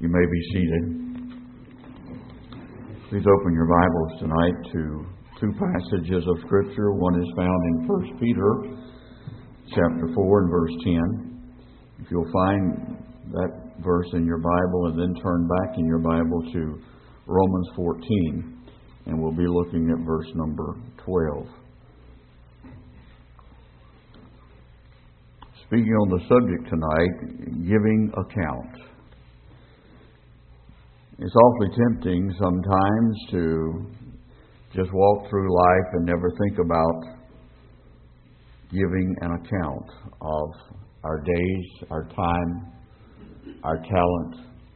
You may be seated. Please open your Bibles tonight to two passages of Scripture. One is found in 1 Peter chapter 4 and verse 10. If you'll find that verse in your Bible and then turn back in your Bible to Romans 14, and we'll be looking at verse number 12. Speaking on the subject tonight, giving account. It's awfully tempting sometimes to just walk through life and never think about giving an account of our days, our time, our talent,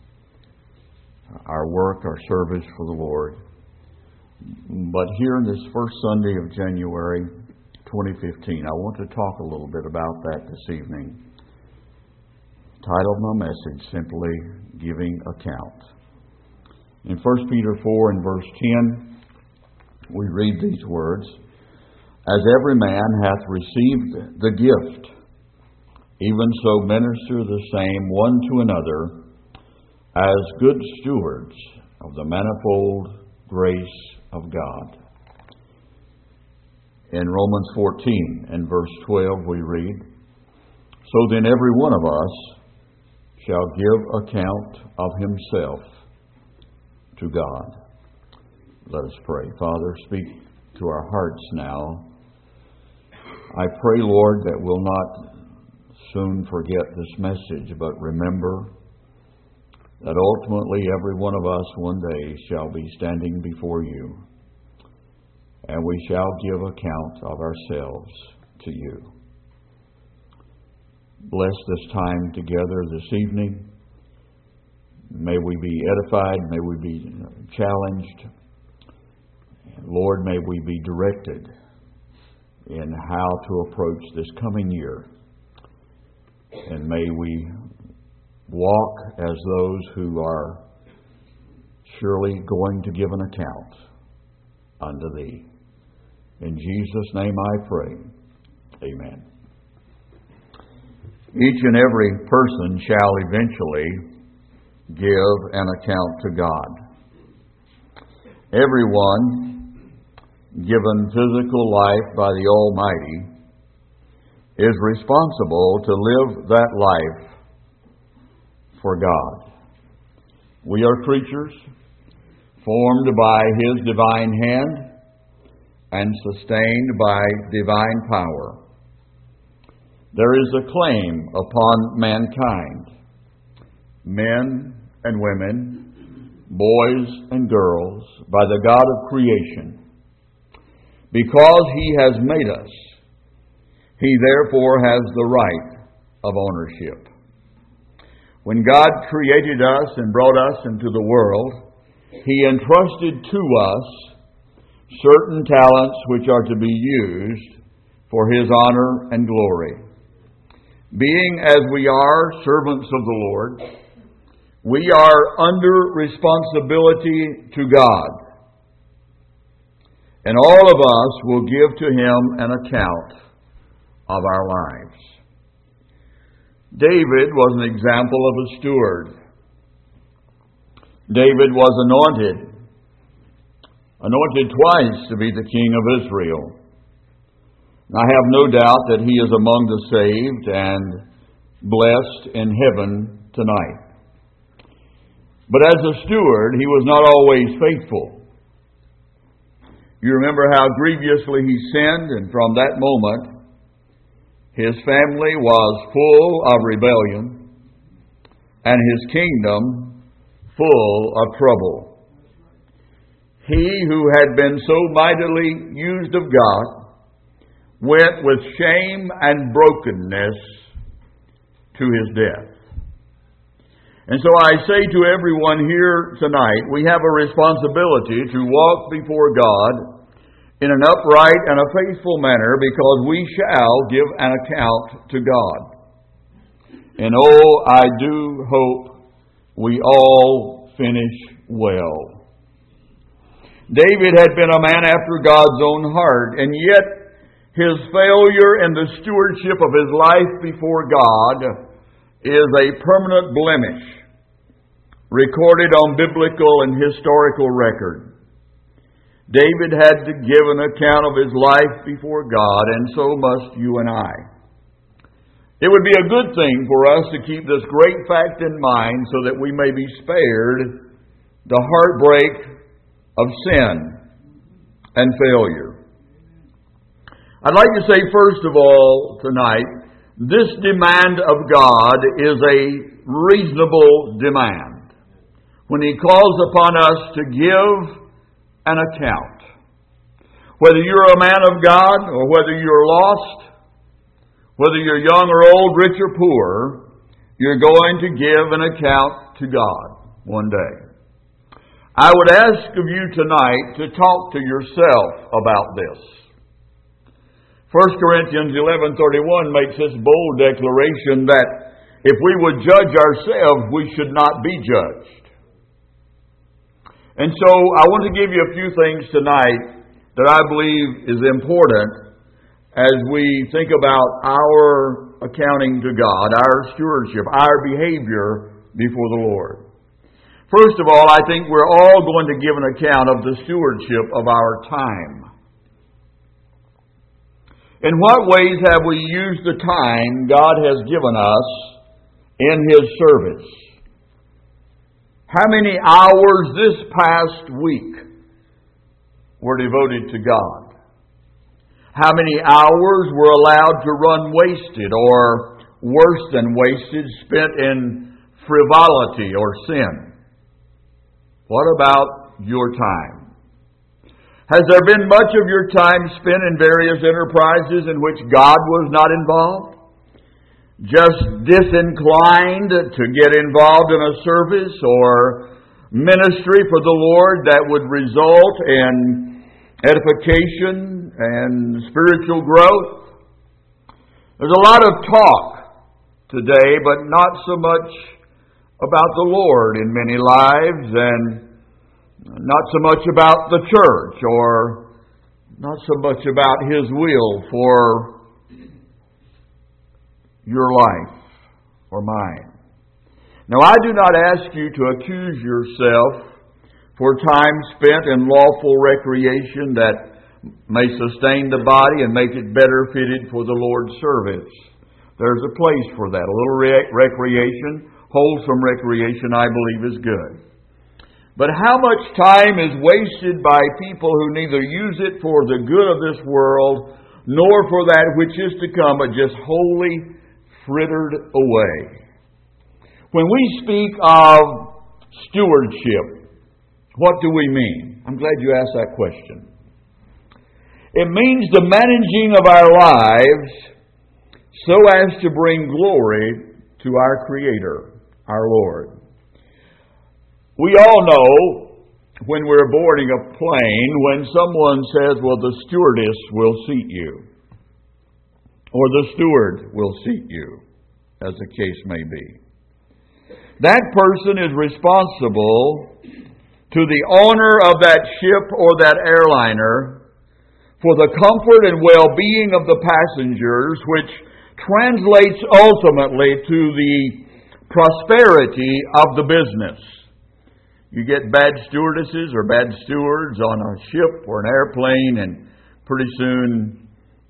our work, our service for the Lord. But here in this first Sunday of January 2015, I want to talk a little bit about that this evening. Title of my message, simply Giving Account. In 1 Peter 4 and verse 10, we read these words, "As every man hath received the gift, even so minister the same one to another, as good stewards of the manifold grace of God." In Romans 14 and verse 12 we read, "So then every one of us shall give account of himself to God." Let us pray. Father, speak to our hearts now. I pray, Lord, that we'll not soon forget this message, but remember that ultimately every one of us one day shall be standing before you, and we shall give account of ourselves to you. Bless this time together this evening. May we be edified, may we be challenged. Lord, may we be directed in how to approach this coming year. And may we walk as those who are surely going to give an account unto Thee. In Jesus' name I pray. Amen. Each and every person shall eventually give an account to God. Everyone given physical life by the Almighty is responsible to live that life for God. We are creatures formed by His divine hand and sustained by divine power. There is a claim upon mankind, men and women, boys and girls, by the God of creation. Because He has made us, He therefore has the right of ownership. When God created us and brought us into the world, He entrusted to us certain talents which are to be used for His honor and glory. Being as we are servants of the Lord, we are under responsibility to God. And all of us will give to Him an account of our lives. David was an example of a steward. David was anointed twice to be the king of Israel. I have no doubt that he is among the saved and blessed in heaven tonight. But as a steward, he was not always faithful. You remember how grievously he sinned, and from that moment, his family was full of rebellion, and his kingdom full of trouble. He who had been so mightily used of God went with shame and brokenness to his death. And so I say to everyone here tonight, we have a responsibility to walk before God in an upright and a faithful manner, because we shall give an account to God. And oh, I do hope we all finish well. David had been a man after God's own heart, and yet his failure in the stewardship of his life before God is a permanent blemish recorded on biblical and historical record. David had to give an account of his life before God, and so must you and I. It would be a good thing for us to keep this great fact in mind so that we may be spared the heartbreak of sin and failure. I'd like to say, first of all, tonight, this demand of God is a reasonable demand when He calls upon us to give an account. Whether you're a man of God or whether you're lost, whether you're young or old, rich or poor, you're going to give an account to God one day. I would ask of you tonight to talk to yourself about this. 1 Corinthians 11:31 makes this bold declaration that if we would judge ourselves, we should not be judged. And so I want to give you a few things tonight that I believe is important as we think about our accounting to God, our stewardship, our behavior before the Lord. First of all, I think we're all going to give an account of the stewardship of our time. In what ways have we used the time God has given us in His service? How many hours this past week were devoted to God? How many hours were allowed to run wasted or worse than wasted, spent in frivolity or sin? What about your time? Has there been much of your time spent in various enterprises in which God was not involved? Just disinclined to get involved in a service or ministry for the Lord that would result in edification and spiritual growth? There's a lot of talk today, but not so much about the Lord in many lives, and not so much about the church, or not so much about His will for your life or mine. Now, I do not ask you to accuse yourself for time spent in lawful recreation that may sustain the body and make it better fitted for the Lord's service. There's a place for that. A little recreation, wholesome recreation, I believe is good. But how much time is wasted by people who neither use it for the good of this world nor for that which is to come, but just wholly frittered away? When we speak of stewardship, what do we mean? I'm glad you asked that question. It means the managing of our lives so as to bring glory to our Creator, our Lord. We all know when we're boarding a plane, when someone says, well, the stewardess will seat you, or the steward will seat you, as the case may be. That person is responsible to the owner of that ship or that airliner for the comfort and well-being of the passengers, which translates ultimately to the prosperity of the business. You get bad stewardesses or bad stewards on a ship or an airplane, and pretty soon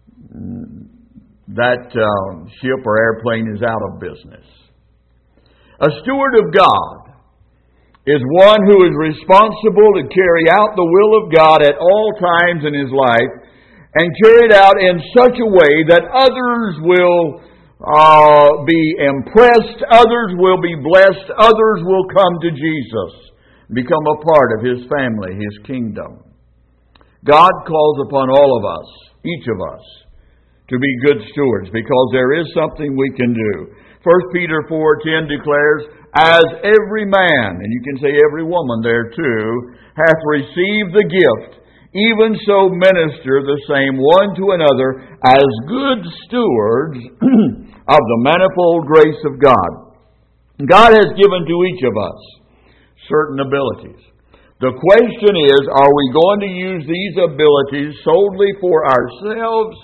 that ship or airplane is out of business. A steward of God is one who is responsible to carry out the will of God at all times in his life, and carry it out in such a way that others will be impressed, others will be blessed, others will come to Jesus, become a part of His family, His kingdom. God calls upon all of us, each of us, to be good stewards, because there is something we can do. 1 Peter 4:10 declares, as every man, and you can say every woman there too, hath received the gift, even so minister the same one to another as good stewards of the manifold grace of God. God has given to each of us certain abilities. The question is, are we going to use these abilities solely for ourselves,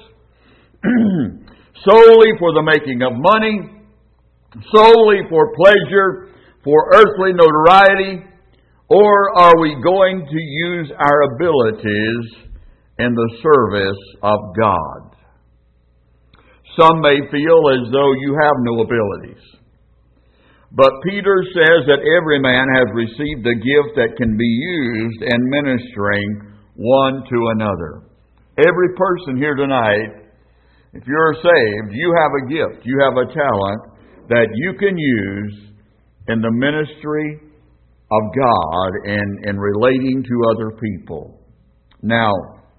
solely for the making of money, solely for pleasure, for earthly notoriety, or are we going to use our abilities in the service of God? Some may feel as though you have no abilities. But Peter says that every man has received a gift that can be used in ministering one to another. Every person here tonight, if you're saved, you have a gift, you have a talent that you can use in the ministry of God and in relating to other people. Now,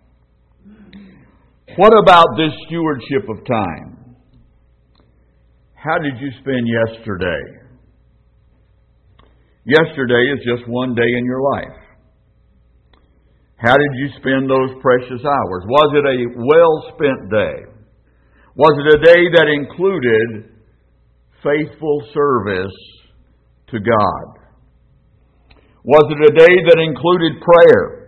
what about this stewardship of time? How did you spend yesterday? Yesterday is just one day in your life. How did you spend those precious hours? Was it a well-spent day? Was it a day that included faithful service to God? Was it a day that included prayer?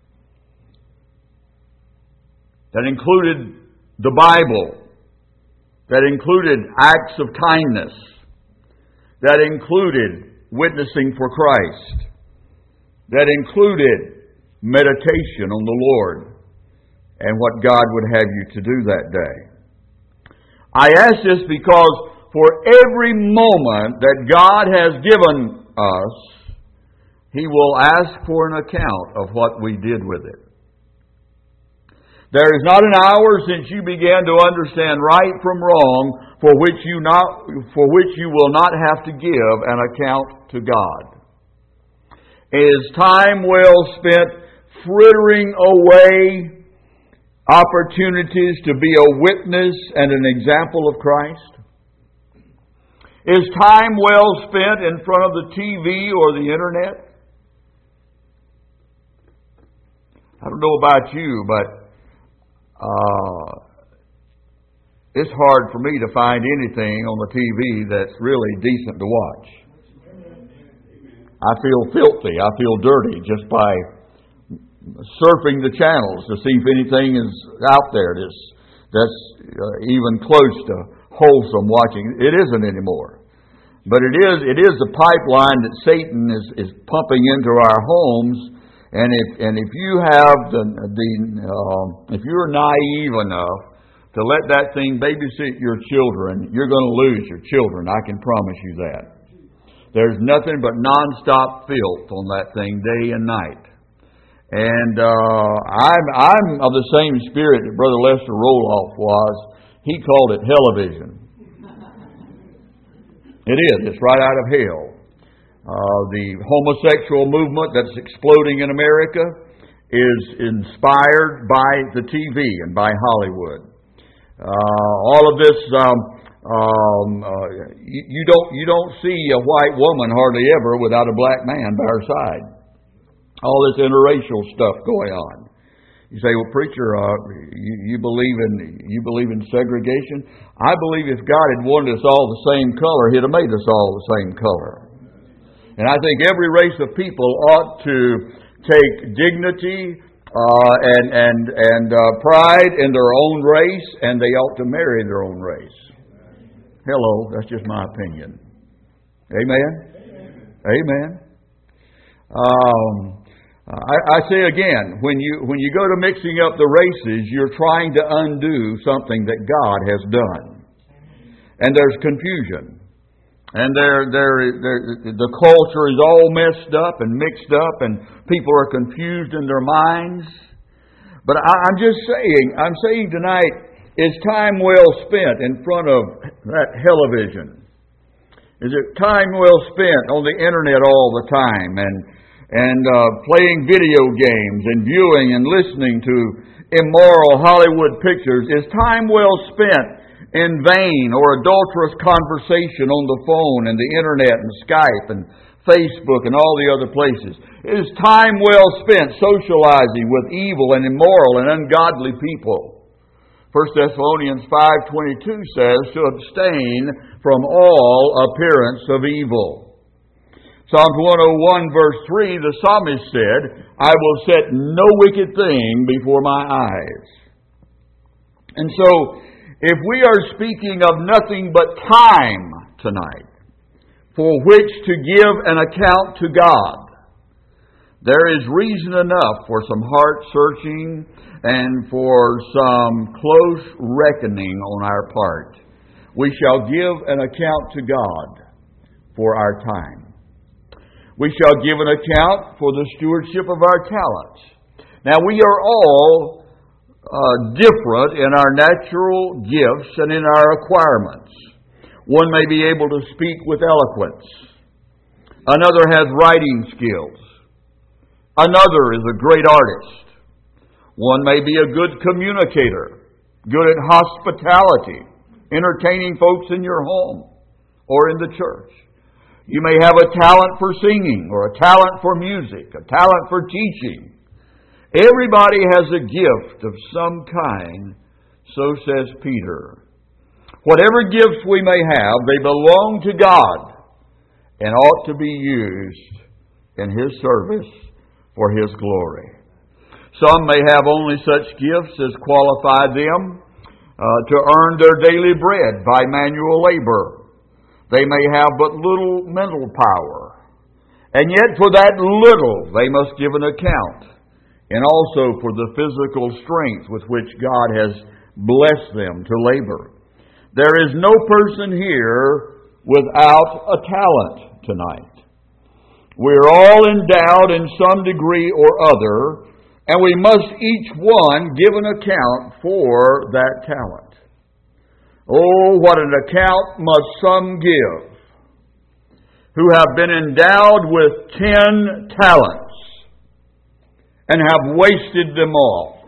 That included the Bible? That included acts of kindness? That included witnessing for Christ? That included meditation on the Lord and what God would have you to do that day? I ask this because for every moment that God has given us, He will ask for an account of what we did with it. There is not an hour since you began to understand right from wrong for which you will not have to give an account to God. Is time well spent frittering away opportunities to be a witness and an example of Christ? Is time well spent in front of the TV or the internet? I don't know about you, but it's hard for me to find anything on the TV that's really decent to watch. I feel filthy. I feel dirty just by surfing the channels to see if anything is out there that's even close to wholesome watching. It isn't anymore. But it is the pipeline that Satan is pumping into our homes. And if you have if you're naive enough to let that thing babysit your children, you're going to lose your children. I can promise you that. There's nothing but nonstop filth on that thing day and night. And I'm of the same spirit that Brother Lester Roloff was. He called it television. It is. It's right out of hell. The homosexual movement that's exploding in America is inspired by the TV and by Hollywood. All of this, you don't see a white woman hardly ever without a black man by her side. All this interracial stuff going on. You say, well, preacher, you believe in segregation? I believe if God had wanted us all the same color, He'd have made us all the same color. And I think every race of people ought to take dignity and pride in their own race, and they ought to marry their own race. Hello, that's just my opinion. Amen? Amen. I say again, when you go to mixing up the races, you're trying to undo something that God has done. And there's confusion. And the culture is all messed up and mixed up, and people are confused in their minds. But I'm saying tonight, is time well spent in front of that television? Is it time well spent on the internet all the time and playing video games and viewing and listening to immoral Hollywood pictures? Is time well spent in vain or adulterous conversation on the phone and the internet and Skype and Facebook and all the other places? Is time well spent socializing with evil and immoral and ungodly people? 1 Thessalonians 5:22 says to abstain from all appearance of evil. Psalms 101 verse 3, the psalmist said, I will set no wicked thing before my eyes. And so, if we are speaking of nothing but time tonight, for which to give an account to God. There is reason enough for some heart searching and for some close reckoning on our part. We shall give an account to God for our time. We shall give an account for the stewardship of our talents. Now, we are all different in our natural gifts and in our acquirements. One may be able to speak with eloquence. Another has writing skills. Another is a great artist. One may be a good communicator, good at hospitality, entertaining folks in your home or in the church. You may have a talent for singing or a talent for music, a talent for teaching. Everybody has a gift of some kind, so says Peter. Whatever gifts we may have, they belong to God and ought to be used in His service for His glory. Some may have only such gifts as qualify them to earn their daily bread by manual labor. They may have but little mental power, and yet for that little they must give an account, and also for the physical strength with which God has blessed them to labor. There is no person here without a talent tonight. We're all endowed in some degree or other, and we must each one give an account for that talent. Oh, what an account must some give who have been endowed with 10 talents and have wasted them all.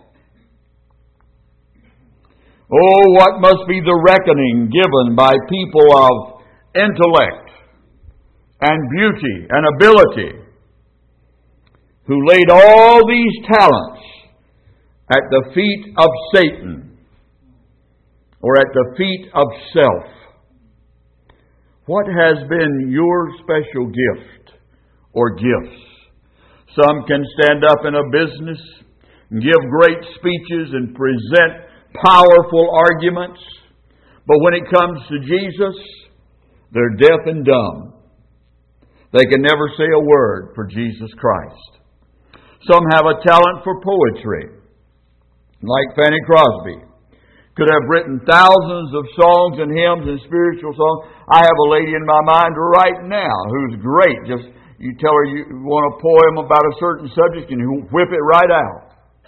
Oh, what must be the reckoning given by people of intellect and beauty and ability who laid all these talents at the feet of Satan or at the feet of self. What has been your special gift or gifts? Some can stand up in a business and give great speeches and present powerful arguments, but when it comes to Jesus, they're deaf and dumb. They can never say a word for Jesus Christ. Some have a talent for poetry, like Fanny Crosby. Could have written thousands of songs and hymns and spiritual songs. I have a lady in my mind right now who's great. Just you tell her you want a poem about a certain subject and you whip it right out.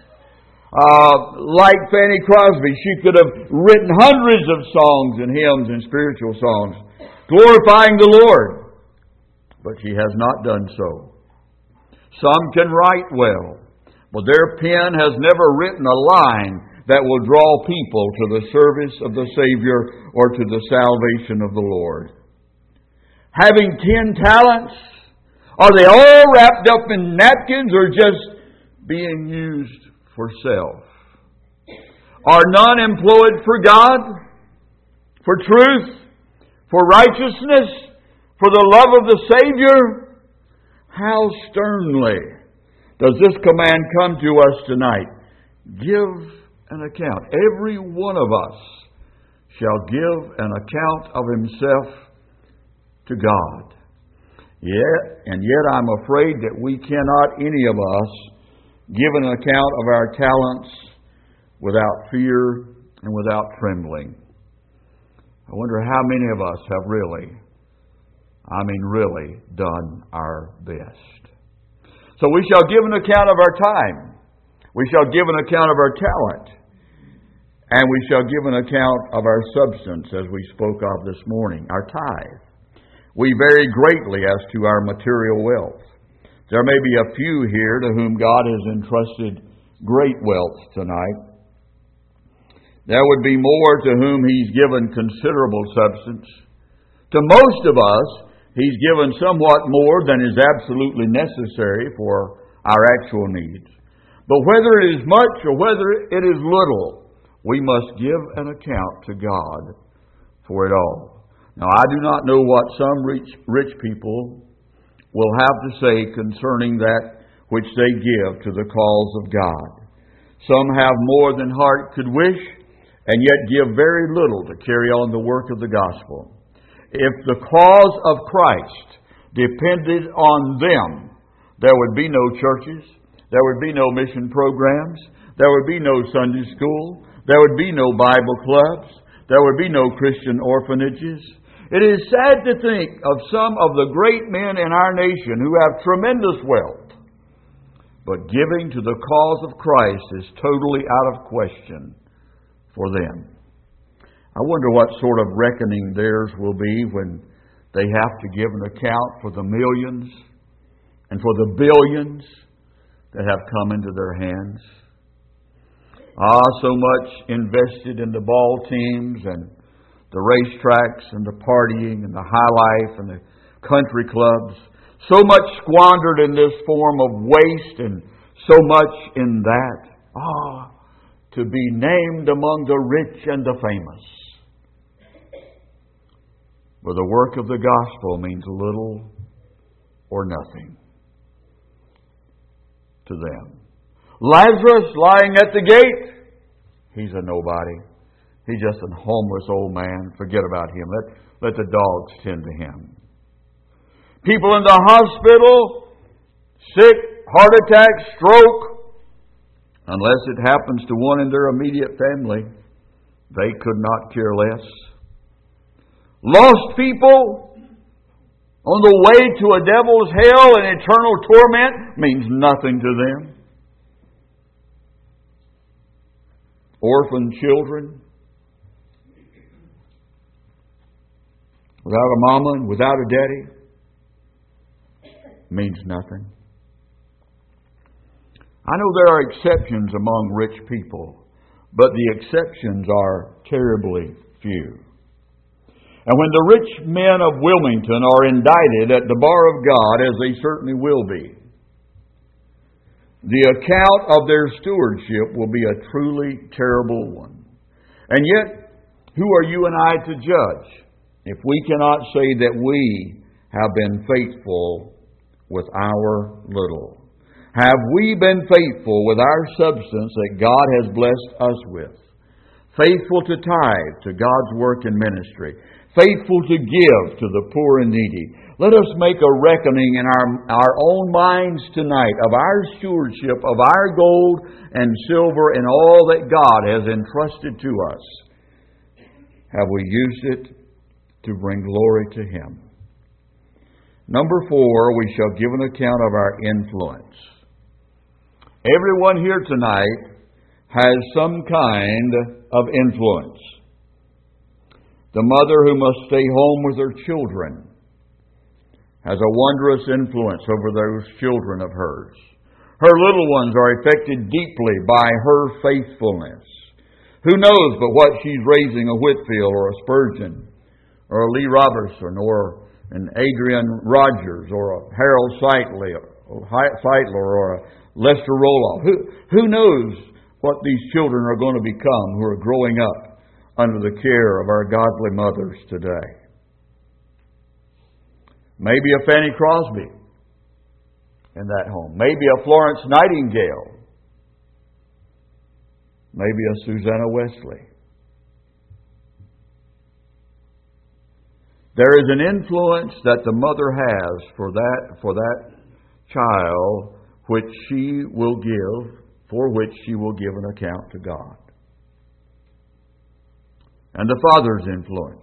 Like Fanny Crosby, she could have written hundreds of songs and hymns and spiritual songs glorifying the Lord, but she has not done so. Some can write well, but their pen has never written a line that will draw people to the service of the Savior or to the salvation of the Lord. Having 10 talents, are they all wrapped up in napkins or just being used for self? Are none employed for God, for truth, for righteousness, for the love of the Savior? How sternly does this command come to us tonight? Give an account. Every one of us shall give an account of himself to God. Yet I'm afraid that we cannot, any of us, give an account of our talents without fear and without trembling. I wonder how many of us have really done our best. So we shall give an account of our time. We shall give an account of our talent. And we shall give an account of our substance, as we spoke of this morning, our tithe. We vary greatly as to our material wealth. There may be a few here to whom God has entrusted great wealth tonight. There would be more to whom He's given considerable substance. To most of us, He's given somewhat more than is absolutely necessary for our actual needs. But whether it is much or whether it is little, we must give an account to God for it all. Now, I do not know what some rich people will have to say concerning that which they give to the cause of God. Some have more than heart could wish, and yet give very little to carry on the work of the gospel. If the cause of Christ depended on them, there would be no churches, there would be no mission programs, there would be no Sunday school, there would be no Bible clubs, there would be no Christian orphanages. It is sad to think of some of the great men in our nation who have tremendous wealth, but giving to the cause of Christ is totally out of question for them. I wonder what sort of reckoning theirs will be when they have to give an account for the millions and for the billions that have come into their hands. So much invested in the ball teams and the racetracks and the partying and the high life and the country clubs. So much squandered in this form of waste and so much in that. To be named among the rich and the famous. But the work of the gospel means little or nothing to them. Lazarus lying at the gate, he's a nobody. He's just a homeless old man. Forget about him. Let the dogs tend to him. People in the hospital, sick, heart attack, stroke. Unless it happens to one in their immediate family, they could not care less. Lost people on the way to a devil's hell and eternal torment means nothing to them. Orphan children, without a mama and without a daddy, means nothing. I know there are exceptions among rich people, but the exceptions are terribly few. And when the rich men of Wilmington are indicted at the bar of God, as they certainly will be, the account of their stewardship will be a truly terrible one. And yet, who are you and I to judge if we cannot say that we have been faithful with our little? Have we been faithful with our substance that God has blessed us with? Faithful to tithe to God's work and ministry. Faithful to give to the poor and needy. Let us make a reckoning in our own minds tonight of our stewardship of our gold and silver and all that God has entrusted to us. Have we used it to bring glory to Him? Number 4, we shall give an account of our influence. Everyone here tonight has some kind of influence. The mother who must stay home with her children has a wondrous influence over those children of hers. Her little ones are affected deeply by her faithfulness. Who knows but what she's raising a Whitfield or a Spurgeon or a Lee Robertson or an Adrian Rogers or a Harold Sightler or a Lester Roloff. Who knows what these children are going to become who are growing up under the care of our godly mothers today. Maybe a Fanny Crosby in that home. Maybe a Florence Nightingale. Maybe a Susanna Wesley. There is an influence that the mother has for that child which she will give, for which she will give an account to God. And the father's influence.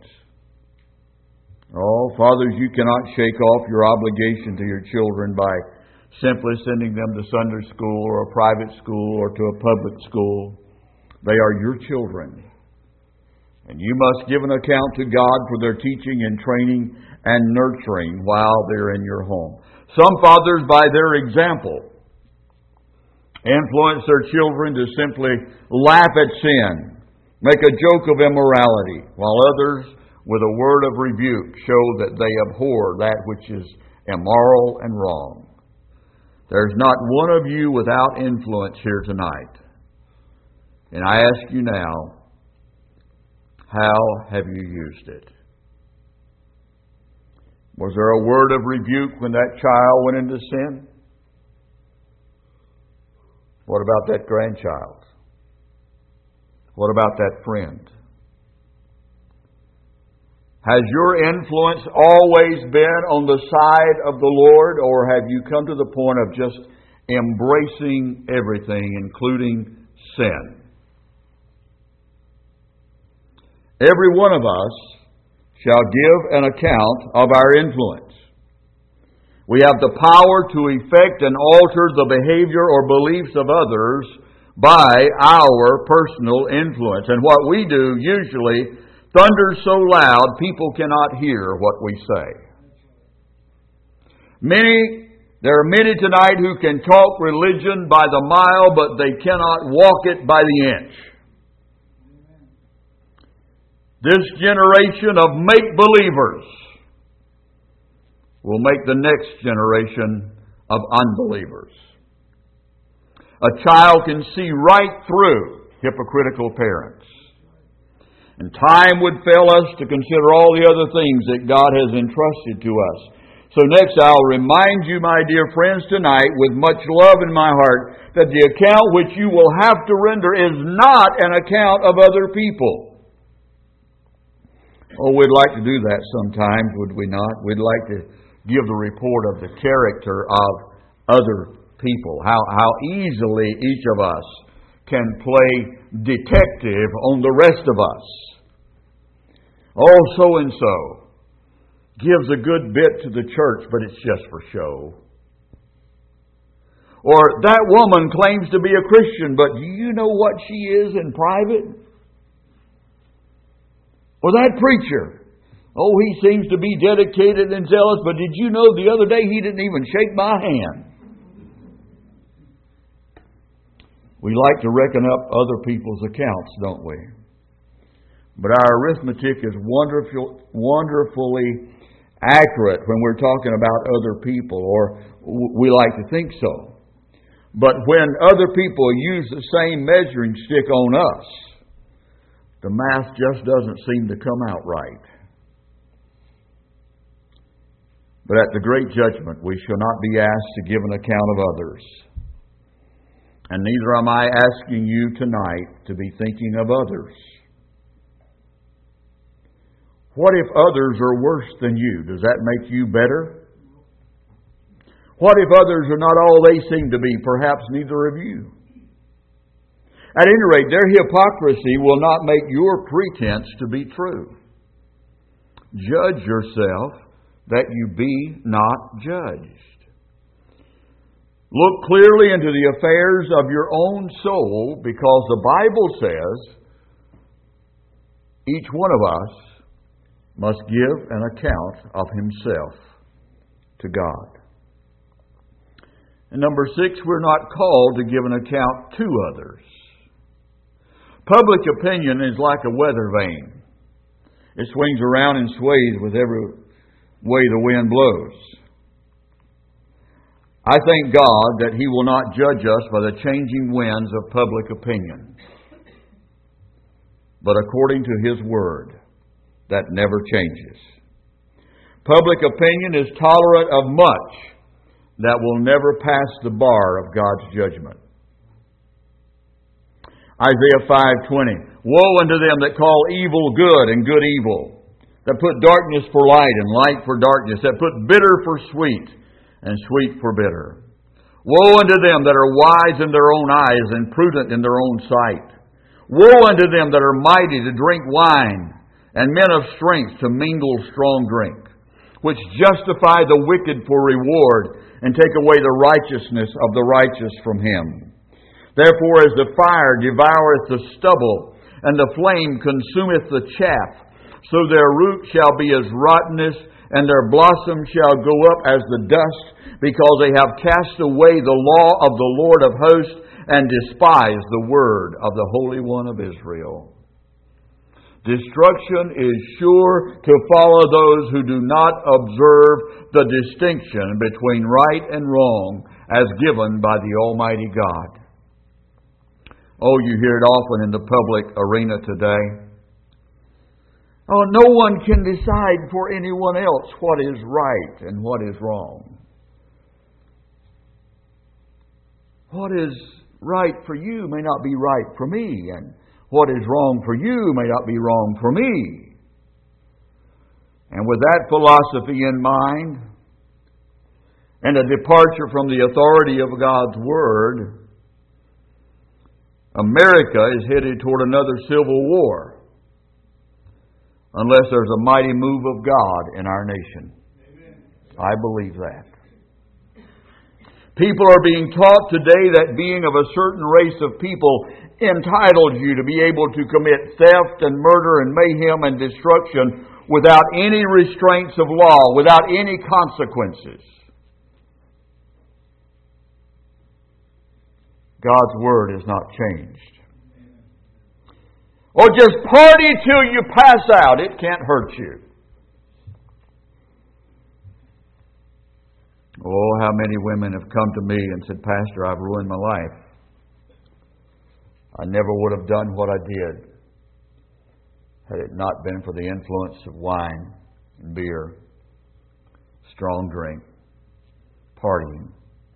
Oh, fathers, you cannot shake off your obligation to your children by simply sending them to Sunday school or a private school or to a public school. They are your children. And you must give an account to God for their teaching and training and nurturing while they're in your home. Some fathers, by their example, influence their children to simply laugh at sin, make a joke of immorality, while others, with a word of rebuke, show that they abhor that which is immoral and wrong. There's not one of you without influence here tonight. And I ask you now, how have you used it? Was there a word of rebuke when that child went into sin? What about that grandchild? What about that friend? Has your influence always been on the side of the Lord, or have you come to the point of just embracing everything, including sin? Every one of us shall give an account of our influence. We have the power to effect and alter the behavior or beliefs of others by our personal influence. And what we do usually thunders so loud people cannot hear what we say. There are many tonight who can talk religion by the mile, but they cannot walk it by the inch. This generation of make-believers will make the next generation of unbelievers. A child can see right through hypocritical parents. And time would fail us to consider all the other things that God has entrusted to us. So next I'll remind you, my dear friends, tonight with much love in my heart, that the account which you will have to render is not an account of other people. Oh, we'd like to do that sometimes, would we not? We'd like to give the report of the character of other people. How easily each of us can play detective on the rest of us. Oh, so-and-so gives a good bit to the church, but it's just for show. Or that woman claims to be a Christian, but do you know what she is in private? Or that preacher, oh, he seems to be dedicated and zealous, but did you know the other day he didn't even shake my hand? We like to reckon up other people's accounts, don't we? But our arithmetic is wonderfully accurate when we're talking about other people, or we like to think so. But when other people use the same measuring stick on us, the math just doesn't seem to come out right. But at the great judgment, we shall not be asked to give an account of others. And neither am I asking you tonight to be thinking of others. What if others are worse than you? Does that make you better? What if others are not all they seem to be? Perhaps neither of you. At any rate, their hypocrisy will not make your pretense to be true. Judge yourself that you be not judged. Look clearly into the affairs of your own soul, because the Bible says each one of us must give an account of himself to God. And number 6, we're not called to give an account to others. Public opinion is like a weather vane. It swings around and sways with every way the wind blows. I thank God that He will not judge us by the changing winds of public opinion, but according to His Word that never changes. Public opinion is tolerant of much that will never pass the bar of God's judgment. Isaiah 5:20. Woe unto them that call evil good and good evil, that put darkness for light and light for darkness, that put bitter for sweet and sweet for bitter. Woe unto them that are wise in their own eyes and prudent in their own sight. Woe unto them that are mighty to drink wine, and men of strength to mingle strong drink, which justify the wicked for reward, and take away the righteousness of the righteous from him. Therefore, as the fire devoureth the stubble, and the flame consumeth the chaff, so their root shall be as rottenness, and their blossom shall go up as the dust, because they have cast away the law of the Lord of hosts, and despised the word of the Holy One of Israel. Destruction is sure to follow those who do not observe the distinction between right and wrong as given by the Almighty God. Oh, you hear it often in the public arena today. Oh, no one can decide for anyone else what is right and what is wrong. What is right for you may not be right for me, and what is wrong for you may not be wrong for me. And with that philosophy in mind, and a departure from the authority of God's Word, America is headed toward another civil war, unless there's a mighty move of God in our nation. Amen. I believe that. People are being taught today that being of a certain race of people entitles you to be able to commit theft and murder and mayhem and destruction without any restraints of law, without any consequences. God's Word is not changed. Or just party till you pass out. It can't hurt you. Oh, how many women have come to me and said, Pastor, I've ruined my life. I never would have done what I did had it not been for the influence of wine and beer, strong drink, partying.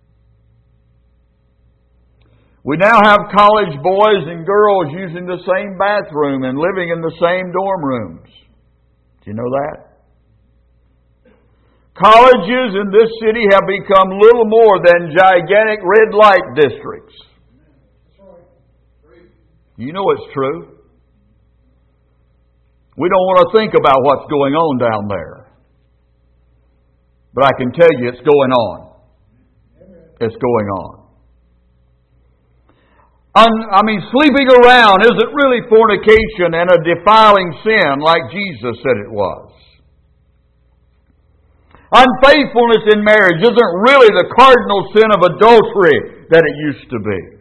We now have college boys and girls using the same bathroom and living in the same dorm rooms. Do you know that? Colleges in this city have become little more than gigantic red light districts. You know it's true. We don't want to think about what's going on down there. But I can tell you it's going on. It's going on. Sleeping around isn't really fornication and a defiling sin like Jesus said it was. Unfaithfulness in marriage isn't really the cardinal sin of adultery that it used to be.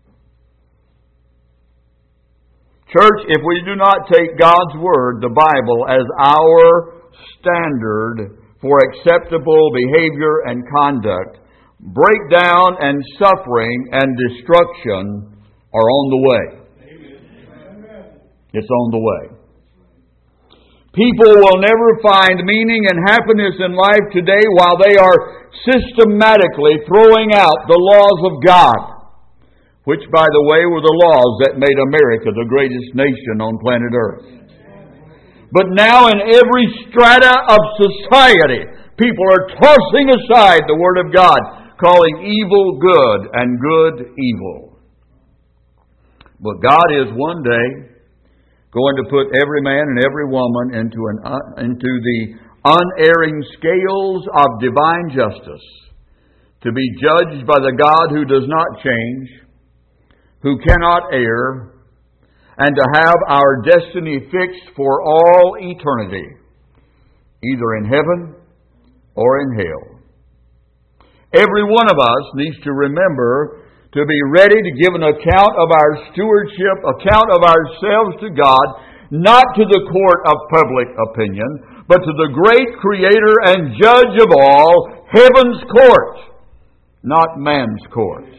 Church, if we do not take God's Word, the Bible, as our standard for acceptable behavior and conduct, breakdown and suffering and destruction are on the way. Amen. It's on the way. People will never find meaning and happiness in life today while they are systematically throwing out the laws of God, which, by the way, were the laws that made America the greatest nation on planet Earth. But now in every strata of society, people are tossing aside the Word of God, calling evil good and good evil. But God is one day going to put every man and every woman into the unerring scales of divine justice, to be judged by the God who does not change, who cannot err, and to have our destiny fixed for all eternity, either in heaven or in hell. Every one of us needs to remember to be ready to give an account of our stewardship, account of ourselves to God, not to the court of public opinion, but to the great Creator and Judge of all, heaven's court, not man's court.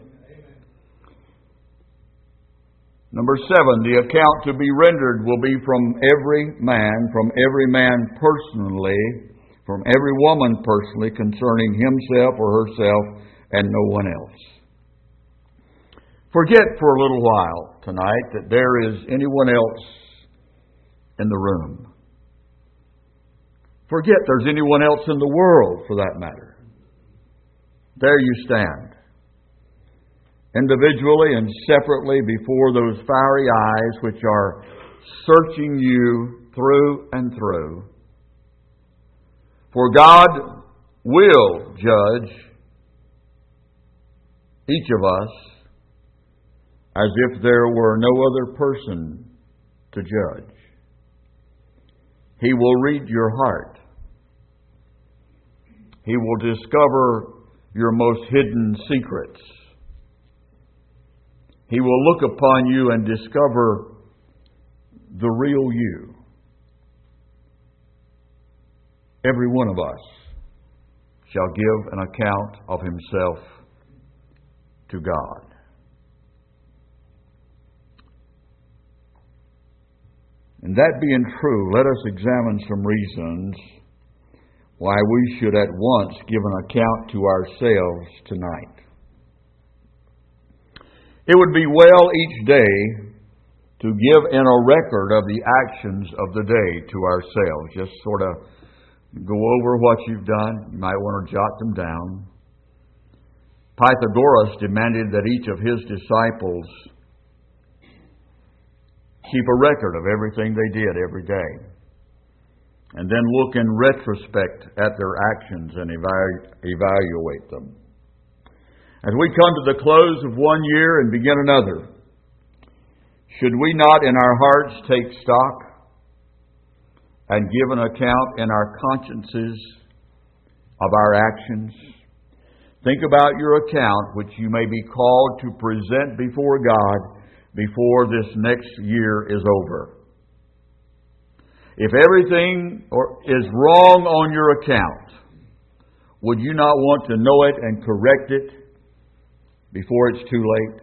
Number 7, the account to be rendered will be from every man personally, from every woman personally, concerning himself or herself and no one else. Forget for a little while tonight that there is anyone else in the room. Forget there's anyone else in the world, for that matter. There you stand, individually and separately before those fiery eyes which are searching you through and through. For God will judge each of us as if there were no other person to judge. He will read your heart. He will discover your most hidden secrets. He will look upon you and discover the real you. Every one of us shall give an account of himself to God. And that being true, let us examine some reasons why we should at once give an account to ourselves tonight. It would be well each day to give in a record of the actions of the day to ourselves. Just sort of go over what you've done. You might want to jot them down. Pythagoras demanded that each of his disciples keep a record of everything they did every day, and then look in retrospect at their actions and evaluate them. As we come to the close of one year and begin another, should we not in our hearts take stock and give an account in our consciences of our actions? Think about your account which you may be called to present before God before this next year is over. If everything is wrong on your account, would you not want to know it and correct it before it's too late?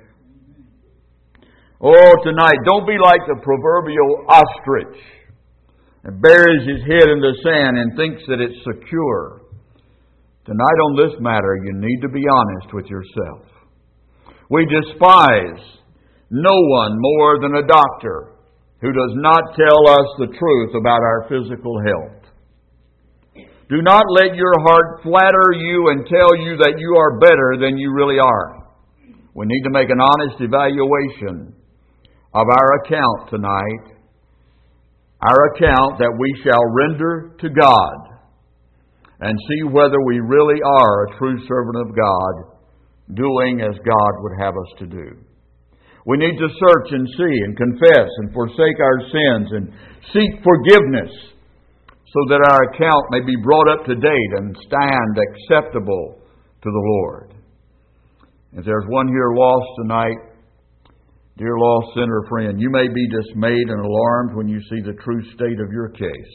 Oh, tonight, don't be like the proverbial ostrich that buries his head in the sand and thinks that it's secure. Tonight on this matter, you need to be honest with yourself. We despise no one more than a doctor who does not tell us the truth about our physical health. Do not let your heart flatter you and tell you that you are better than you really are. We need to make an honest evaluation of our account tonight, our account that we shall render to God, and see whether we really are a true servant of God, doing as God would have us to do. We need to search and see and confess and forsake our sins and seek forgiveness so that our account may be brought up to date and stand acceptable to the Lord. If there's one here lost tonight, dear lost sinner friend, you may be dismayed and alarmed when you see the true state of your case.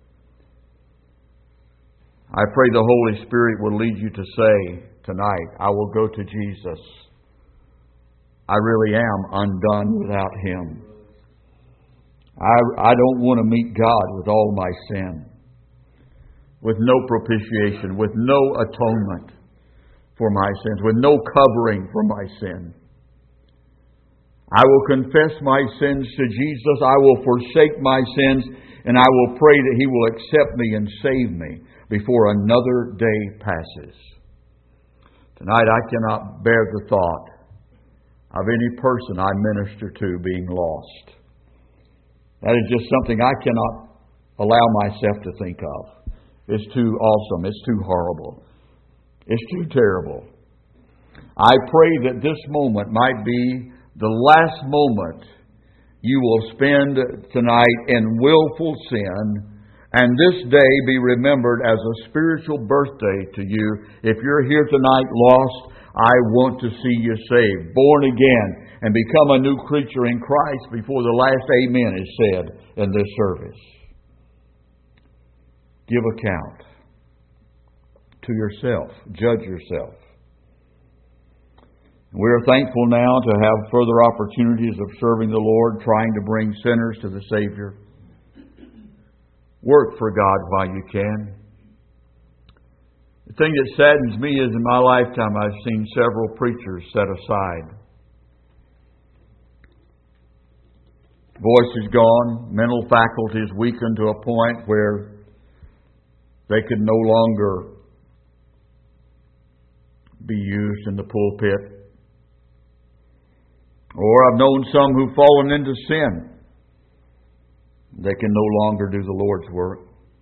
I pray the Holy Spirit will lead you to say tonight, I will go to Jesus. I really am undone without Him. I don't want to meet God with all my sin, with no propitiation, with no atonement for my sins, with no covering for my sin. I will confess my sins to Jesus. I will forsake my sins, and I will pray that He will accept me and save me before another day passes. Tonight I cannot bear the thought of any person I minister to being lost. That is just something I cannot allow myself to think of. It's too awesome. It's too horrible. It's too terrible. I pray that this moment might be the last moment you will spend tonight in willful sin, and this day be remembered as a spiritual birthday to you. If you're here tonight lost, I want to see you saved, born again, and become a new creature in Christ before the last amen is said in this service. Give account to yourself. Judge yourself. We are thankful now to have further opportunities of serving the Lord, trying to bring sinners to the Savior. Work for God while you can. The thing that saddens me is in my lifetime I've seen several preachers set aside. Voice is gone, mental faculties weakened to a point where they could no longer be used in the pulpit. Or I've known some who've fallen into sin. They can no longer do the Lord's work.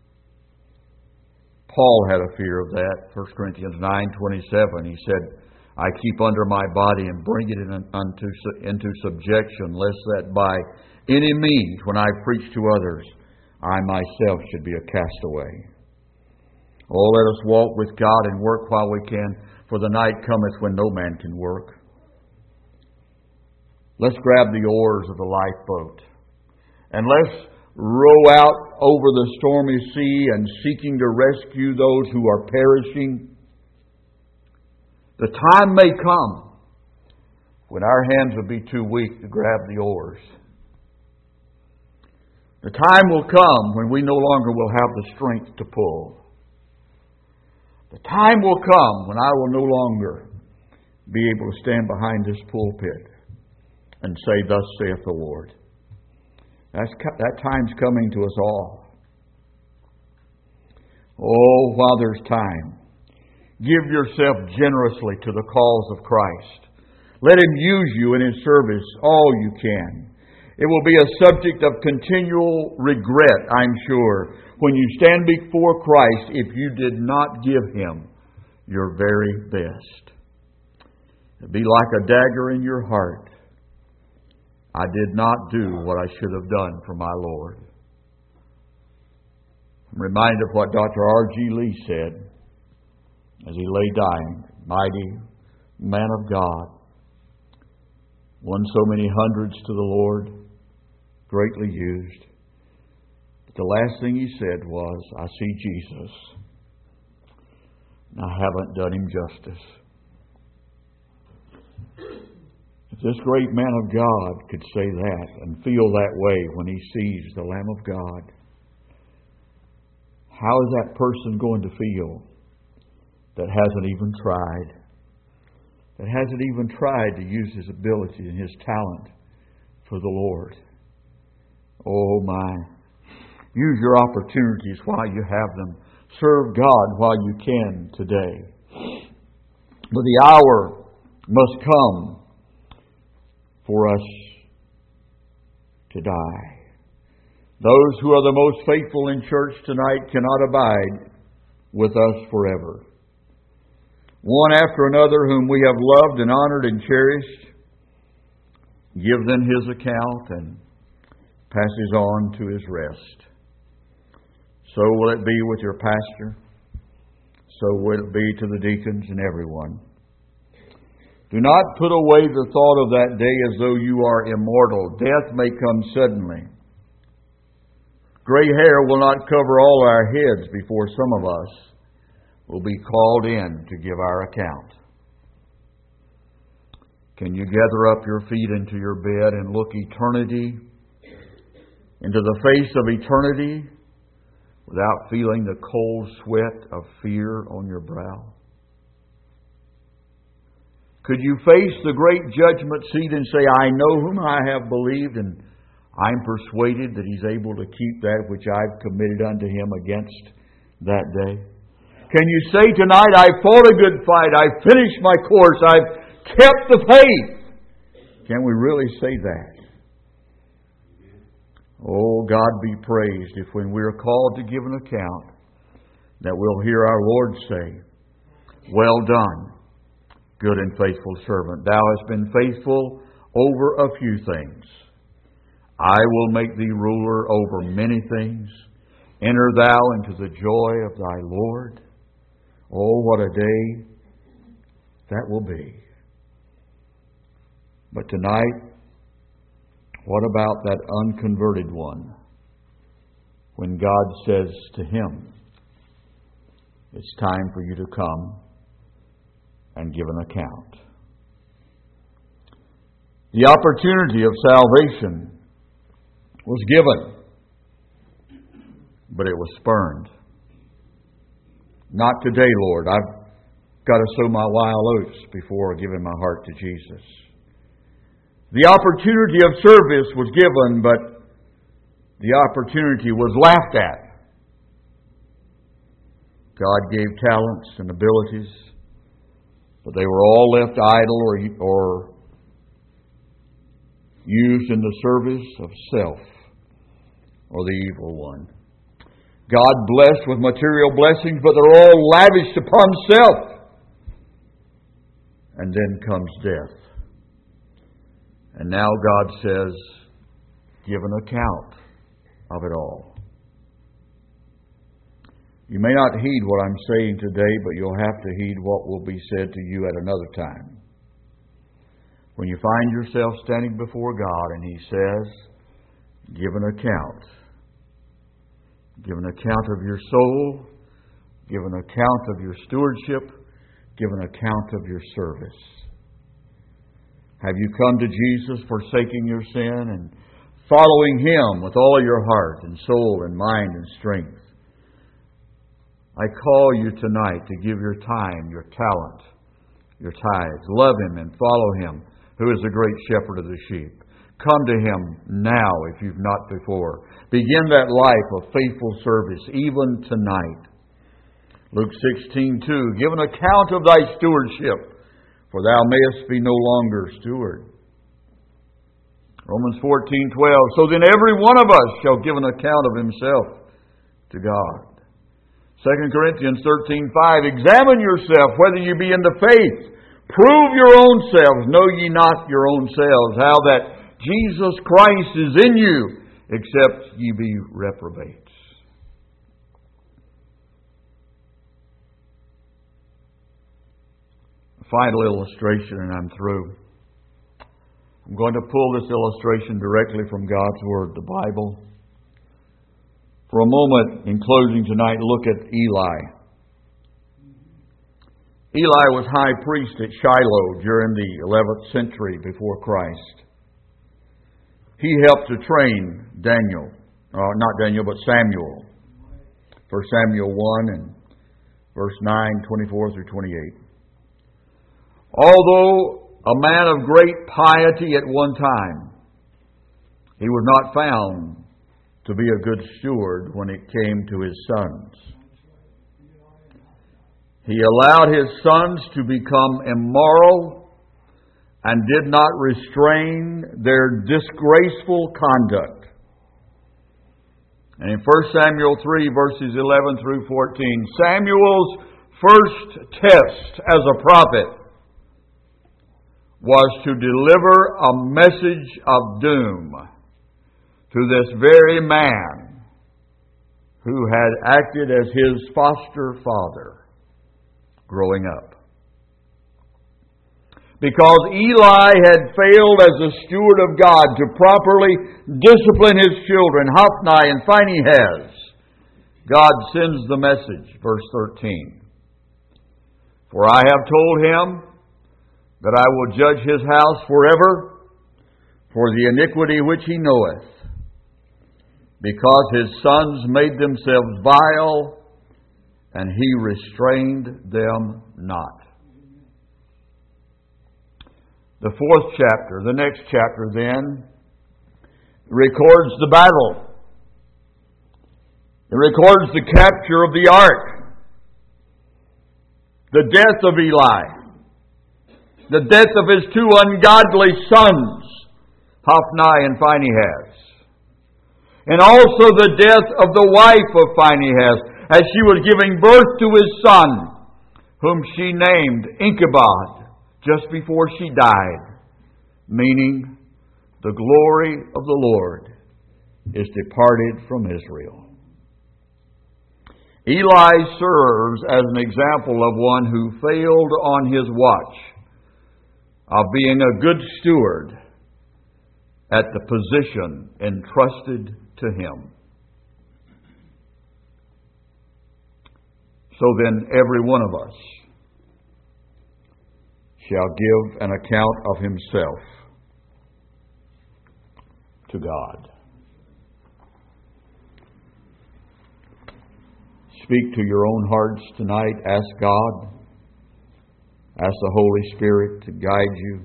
Paul had a fear of that. 1 Corinthians 9:27, he said, I keep under my body and bring it into subjection, lest that by any means, when I preach to others, I myself should be a castaway. Oh, let us walk with God and work while we can, for the night cometh when no man can work. Let's grab the oars of the lifeboat, and let's row out over the stormy sea and seeking to rescue those who are perishing. The time may come when our hands will be too weak to grab the oars. The time will come when we no longer will have the strength to pull. The time will come when I will no longer be able to stand behind this pulpit and say, Thus saith the Lord. That time's coming to us all. Oh, while there's time, give yourself generously to the cause of Christ. Let Him use you in His service all you can. It will be a subject of continual regret, I'm sure, when you stand before Christ if you did not give Him your very best. It'd be like a dagger in your heart. I did not do what I should have done for my Lord. I'm reminded of what Dr. R.G. Lee said as he lay dying. Mighty man of God. Won so many hundreds to the Lord. Greatly used. But the last thing he said was, I see Jesus. And I haven't done Him justice. If this great man of God could say that and feel that way when he sees the Lamb of God, how is that person going to feel that hasn't even tried? That hasn't even tried to use his ability and his talent for the Lord. Oh my. Use your opportunities while you have them. Serve God while you can today. But the hour must come for us to die. Those who are the most faithful in church tonight cannot abide with us forever. One after another whom we have loved and honored and cherished, give them his account and passes on to his rest. So will it be with your pastor. So will it be to the deacons and everyone. Do not put away the thought of that day as though you are immortal. Death may come suddenly. Gray hair will not cover all our heads before some of us will be called in to give our account. Can you gather up your feet into your bed and look eternity, into the face of eternity, without feeling the cold sweat of fear on your brow? Could you face the great judgment seat and say, I know whom I have believed, and I'm persuaded that He's able to keep that which I've committed unto Him against that day? Can you say tonight, I've fought a good fight, I've finished my course, I've kept the faith? Can we really say that? Oh, God be praised if when we're called to give an account, that we'll hear our Lord say, well done, good and faithful servant. Thou hast been faithful over a few things. I will make thee ruler over many things. Enter thou into the joy of thy Lord. Oh, what a day that will be. But tonight, what about that unconverted one? When God says to him, it's time for you to come and give an account. The opportunity of salvation was given, but it was spurned. Not today, Lord. I've got to sow my wild oats before giving my heart to Jesus. The opportunity of service was given, but the opportunity was laughed at. God gave talents and abilities, but they were all left idle or used in the service of self or the evil one. God blessed with material blessings, but they're all lavished upon self. And then comes death. And now God says, give an account of it all. You may not heed what I'm saying today, but you'll have to heed what will be said to you at another time. When you find yourself standing before God and He says, give an account. Give an account of your soul. Give an account of your stewardship. Give an account of your service. Have you come to Jesus forsaking your sin and following Him with all your heart and soul and mind and strength? I call you tonight to give your time, your talent, your tithes. Love Him and follow Him, who is the great shepherd of the sheep. Come to Him now if you've not before. Begin that life of faithful service even tonight. Luke 16:2, give an account of thy stewardship, for thou mayest be no longer steward. Romans 14:12, so then every one of us shall give an account of himself to God. 2 Corinthians 13:5, examine yourself whether you be in the faith. Prove your own selves. Know ye not your own selves, how that Jesus Christ is in you, except ye be reprobates. Final illustration, and I'm through. I'm going to pull this illustration directly from God's Word, the Bible. For a moment, in closing tonight, look at Eli. Eli was high priest at Shiloh during the 11th century before Christ. He helped to train Daniel, not Daniel, but Samuel. 1 Samuel 1 and verse 9, 24 through 28. Although a man of great piety at one time, he was not found to be a good steward when it came to his sons. He allowed his sons to become immoral and did not restrain their disgraceful conduct. And in 1 Samuel 3, verses 11 through 14, Samuel's first test as a prophet was to deliver a message of doom to this very man who had acted as his foster father growing up. Because Eli had failed as a steward of God to properly discipline his children, Hophni and Phinehas, God sends the message, verse 13. For I have told him that I will judge his house forever for the iniquity which he knoweth, because his sons made themselves vile, and he restrained them not. The fourth chapter, the next chapter then, records the battle. It records the capture of the ark, the death of Eli, the death of his two ungodly sons, Hophni and Phinehas, and also the death of the wife of Phinehas as she was giving birth to his son, whom she named Ichabod just before she died, meaning the glory of the Lord is departed from Israel. Eli serves as an example of one who failed on his watch of being a good steward at the position entrusted to him. So then every one of us shall give an account of himself to God. Speak to your own hearts tonight. Ask God. Ask the Holy Spirit to guide you.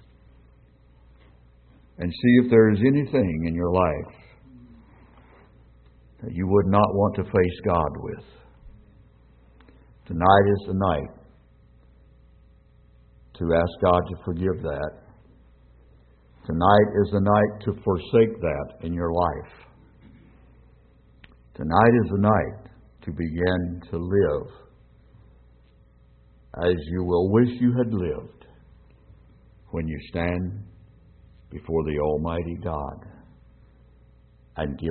And see if there is anything in your life that you would not want to face God with. Tonight is the night to ask God to forgive that. Tonight is the night to forsake that in your life. Tonight is the night to begin to live as you will wish you had lived when you stand before the Almighty God and give